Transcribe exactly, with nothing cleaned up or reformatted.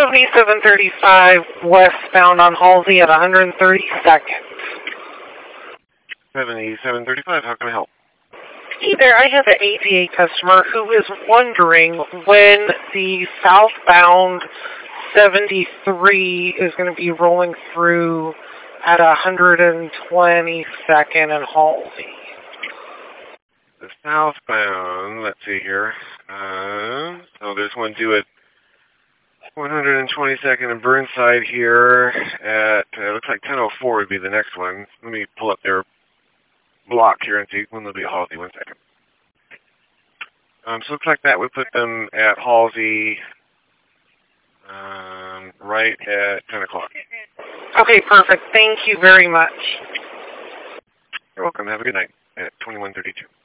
seventy-seven thirty-five westbound on Halsey at one hundred thirty-second. seventy-seven thirty-five, how can I help? Hey there, I have an A T A customer who is wondering when the southbound seventy-three is going to be rolling through at one hundred twenty-second and Halsey. The southbound, let's see here. Uh, so there's one due at one hundred twenty-second and Burnside here at, uh, looks like ten oh four would be the next one. Let me pull up their block here and see when there'll be a Halsey. One second. Um, so it looks like that would put them at Halsey um, right at ten o'clock. Okay, perfect. Thank you very much. You're welcome. Have a good night at twenty-one thirty-two.